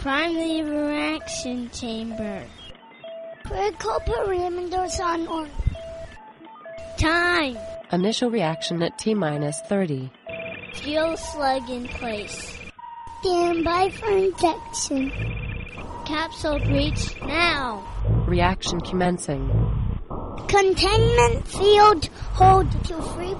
Primary reaction chamber. Critical parameters on Earth. Time. Initial reaction at T-minus 30. Fuel slug in place. Stand by for injection. Capsule breach now. Reaction commencing. Containment field hold to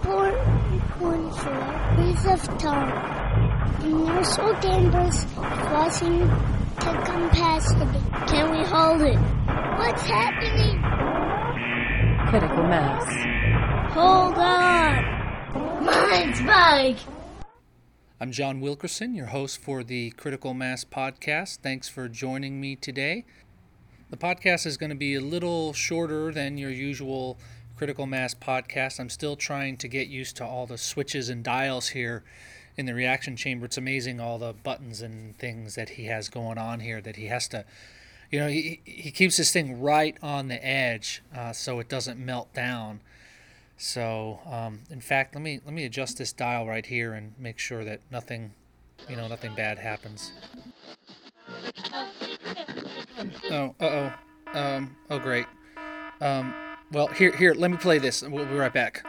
3.14 degrees of time. Inertial dampers flushing to capacity. Can we hold it? What's happening? Critical mass. Hold on. Mine's bike. I'm John Wilkerson, your host for the Critical Mass Podcast. Thanks for joining me today. The podcast is going to be a little shorter than your usual Critical Mass podcast. I'm still trying to get used to all the switches and dials here in the reaction chamber. It's amazing all the buttons and things that he has going on here that he has to, he keeps this thing right on the edge so it doesn't melt down. So, in fact, let me adjust this dial right here and make sure that nothing bad happens. Oh, great. Well, here, let me play this. We'll be right back.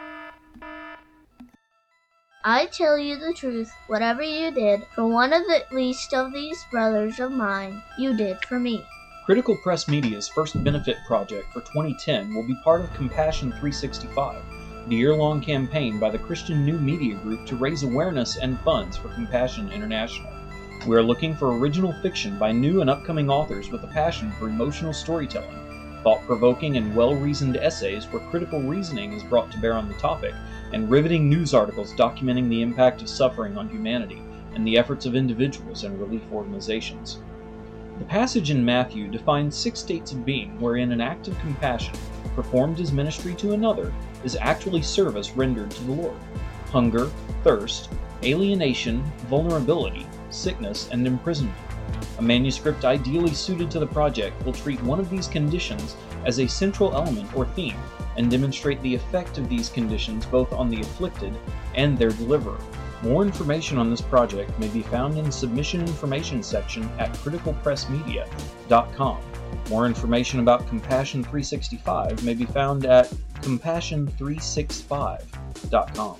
I tell you the truth, whatever you did for one of the least of these brothers of mine, you did for me. Critical Press Media's first benefit project for 2010 will be part of Compassion 365, the year-long campaign by the Christian New Media Group to raise awareness and funds for Compassion International. We are looking for original fiction by new and upcoming authors with a passion for emotional storytelling, thought-provoking and well-reasoned essays where critical reasoning is brought to bear on the topic, and riveting news articles documenting the impact of suffering on humanity and the efforts of individuals and relief organizations. The passage in Matthew defines 6 states of being wherein an act of compassion, performed as ministry to another, is actually service rendered to the Lord: hunger, thirst, alienation, vulnerability, sickness, and imprisonment. A manuscript ideally suited to the project will treat one of these conditions as a central element or theme and demonstrate the effect of these conditions both on the afflicted and their deliverer. More information on this project may be found in the submission information section at criticalpressmedia.com. More information about Compassion 365 may be found at compassion365.com.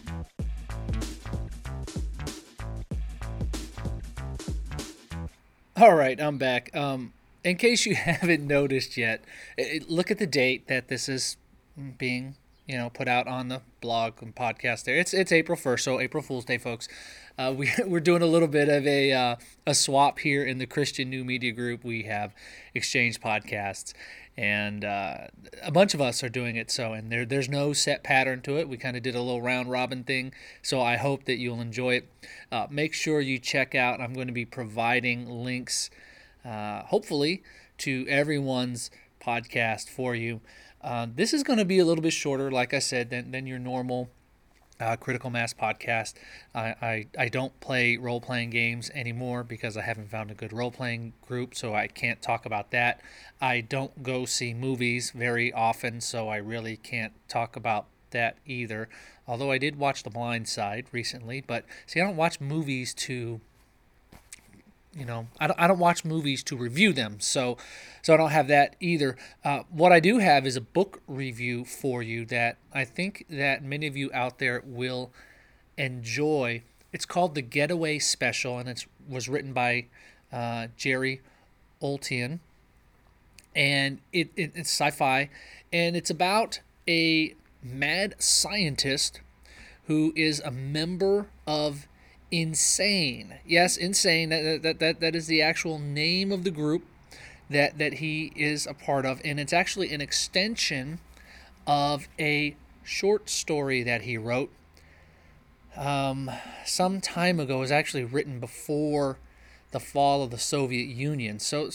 All right, I'm back. In case you haven't noticed yet, look at the date that this is being, put out on the blog and podcast there. It's April 1st, so April Fool's Day, folks. We're doing a little bit of a swap here in the Christian New Media Group. We have exchanged podcasts, and a bunch of us are doing it. So, and there's no set pattern to it. We kind of did a little round robin thing. So I hope that you'll enjoy it. Make sure you check out. I'm going to be providing links, hopefully, to everyone's podcast for you. This is going to be a little bit shorter, like I said, than your normal Critical Mass podcast. I don't play role-playing games anymore because I haven't found a good role-playing group, so I can't talk about that. I don't go see movies very often, so I really can't talk about that either. Although I did watch The Blind Side recently, but see, I don't watch movies to... I don't watch movies to review them, so I don't have that either. What I do have is a book review for you that I think that many of you out there will enjoy. It's called The Getaway Special, and it was written by Jerry Oltian, and it's sci-fi, and it's about a mad scientist who is a member of Insane. Yes, Insane. That is the actual name of the group that he is a part of, and it's actually an extension of a short story that he wrote some time ago. It was actually written before the fall of the Soviet Union. So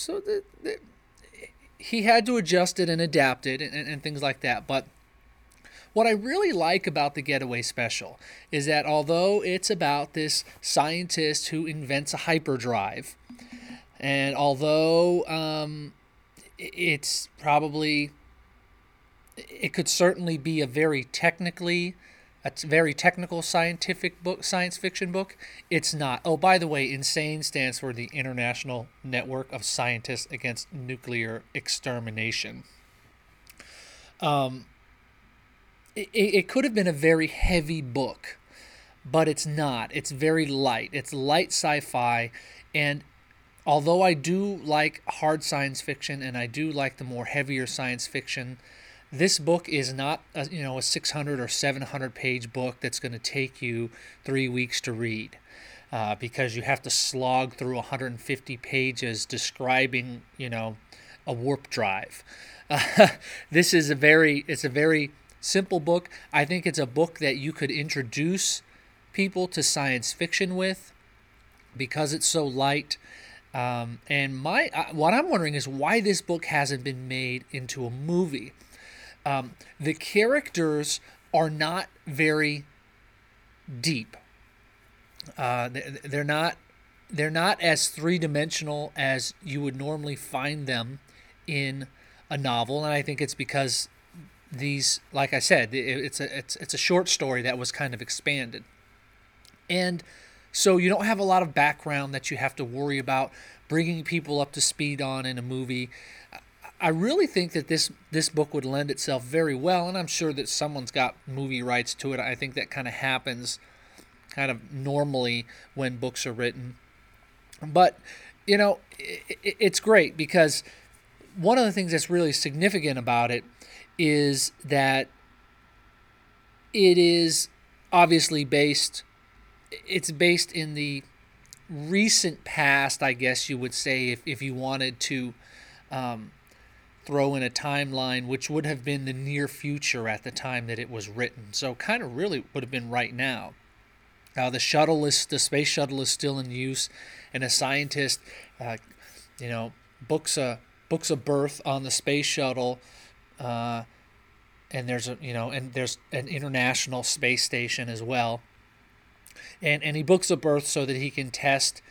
he had to adjust it and adapt it and things like that. But what I really like about The Getaway Special is that although it's about this scientist who invents a hyperdrive, and although it could certainly be a very technically a very technical scientific book, science fiction book. It's not. Oh, by the way, INSANE stands for the International Network of Scientists Against Nuclear Extermination. It could have been a very heavy book, but it's not. It's very light. It's light sci-fi, and although I do like hard science fiction and I do like the more heavier science fiction, this book is not a 600 or 700 page book that's going to take you 3 weeks to read, because you have to slog through 150 pages describing a warp drive. This is a very simple book. I think it's a book that you could introduce people to science fiction with because it's so light. And what I'm wondering is why this book hasn't been made into a movie. The characters are not very deep. They're not as three-dimensional as you would normally find them in a novel, and I think it's because these, like I said, it's a short story that was kind of expanded, and so you don't have a lot of background that you have to worry about bringing people up to speed on in a movie. I really think that this book would lend itself very well, and I'm sure that someone's got movie rights to it. I think that kind of happens kind of normally when books are written. But, it's great because one of the things that's really significant about it is that it is obviously based in the recent past, I guess you would say, if you wanted to throw in a timeline, which would have been the near future at the time that it was written. So kind of really would have been right now. The space shuttle is still in use, and a scientist, books a berth on the space shuttle, and there's an international space station as well, and he books a berth so that he can test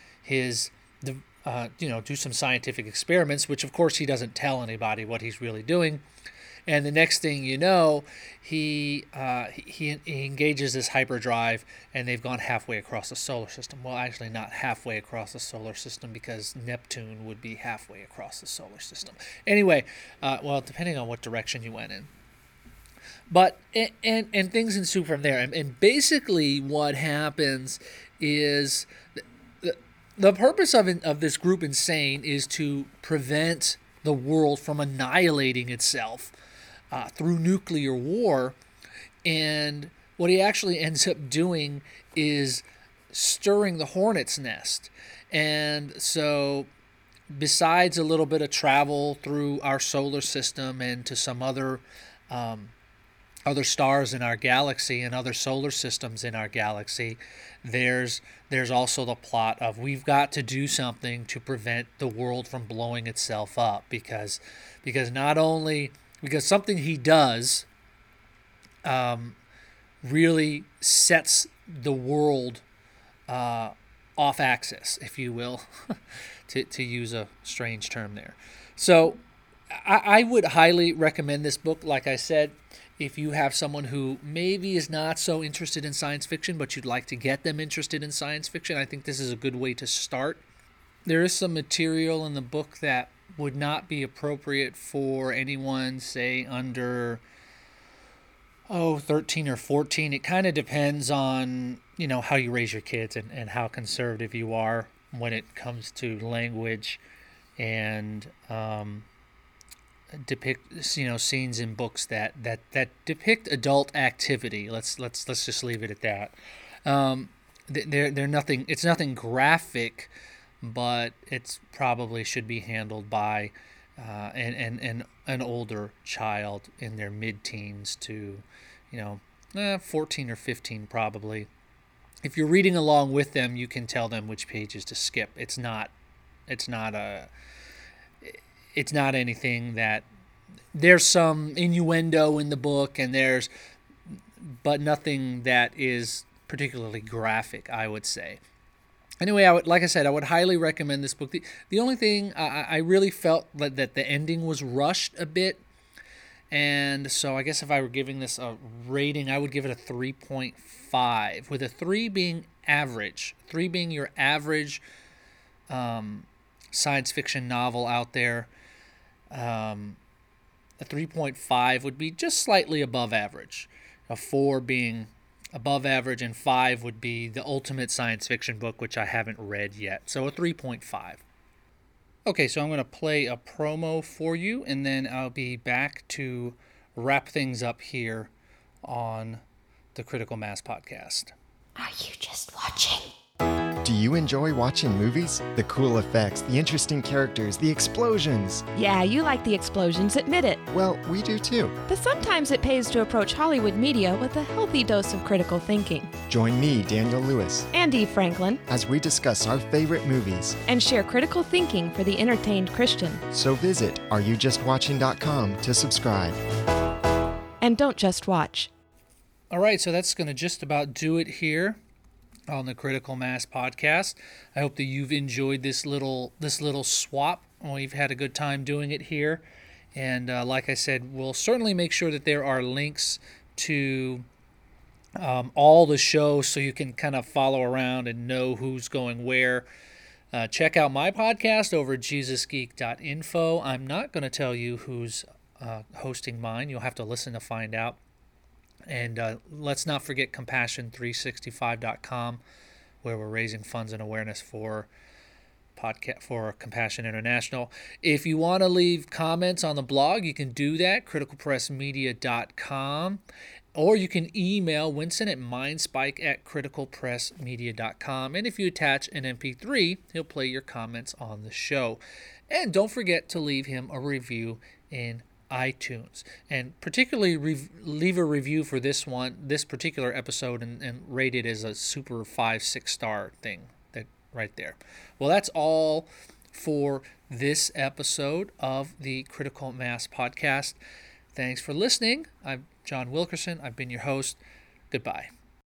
do some scientific experiments, which of course he doesn't tell anybody what he's really doing. And the next thing you know, he engages this hyperdrive, and they've gone halfway across the solar system. Well, actually not halfway across the solar system, because Neptune would be halfway across the solar system. Anyway, depending on what direction you went in. But and things ensue from there. And basically what happens is the purpose of this group INSANE is to prevent the world from annihilating itself through nuclear war. And what he actually ends up doing is stirring the hornet's nest. And so besides a little bit of travel through our solar system and to some other stars in our galaxy and other solar systems in our galaxy, there's also the plot of we've got to do something to prevent the world from blowing itself up, because something he does really sets the world off axis, if you will, to use a strange term there. So I would highly recommend this book. Like I said, if you have someone who maybe is not so interested in science fiction, but you'd like to get them interested in science fiction, I think this is a good way to start. There is some material in the book that would not be appropriate for anyone, say, under 13 or 14. It kind of depends on, how you raise your kids and how conservative you are when it comes to language and depict scenes in books that depict adult activity. Let's just leave it at that. They're nothing. It's nothing graphic, but it's probably should be handled by an older child in their mid-teens to 14 or 15 probably. If you're reading along with them, you can tell them which pages to skip. It's not anything that there's some innuendo in the book, but nothing that is particularly graphic, I would say. Anyway, I would highly recommend this book. The only thing I really felt that the ending was rushed a bit, And so I guess if I were giving this a rating, I would give it a 3.5, with a 3 being average. 3 being your average science fiction novel out there. A 3.5 would be just slightly above average. A 4 being above average, and 5 would be the ultimate science fiction book, which I haven't read yet. So a 3.5. Okay, so I'm going to play a promo for you, and then I'll be back to wrap things up here on the Critical Mass podcast. Are you just watching? Do you enjoy watching movies? The cool effects, the interesting characters, the explosions. Yeah, you like the explosions, admit it. Well, we do too. But sometimes it pays to approach Hollywood media with a healthy dose of critical thinking. Join me, Daniel Lewis, And Eve Franklin. as we discuss our favorite movies. And share critical thinking for the entertained Christian. So visit areyoujustwatching.com to subscribe. And don't just watch. All right, so that's going to just about do it here on the Critical Mass podcast. I hope that you've enjoyed this little swap. We've had a good time doing it here, and like I said, we'll certainly make sure that there are links to all the shows so you can kind of follow around and know who's going where. Check out my podcast over at JesusGeek.info. I'm not going to tell you who's hosting mine. You'll have to listen to find out. And let's not forget Compassion365.com, where we're raising funds and awareness for Compassion International. If you want to leave comments on the blog, you can do that, criticalpressmedia.com. Or you can email Winston at mindspike@criticalpressmedia.com. And if you attach an MP3, he'll play your comments on the show. And don't forget to leave him a review in iTunes, and particularly leave a review for this particular episode, and rate it as a super 5-6 star thing that right there. Well, that's all for this episode of the Critical Mass podcast. Thanks for listening. I'm John Wilkerson. I've been your host. Goodbye.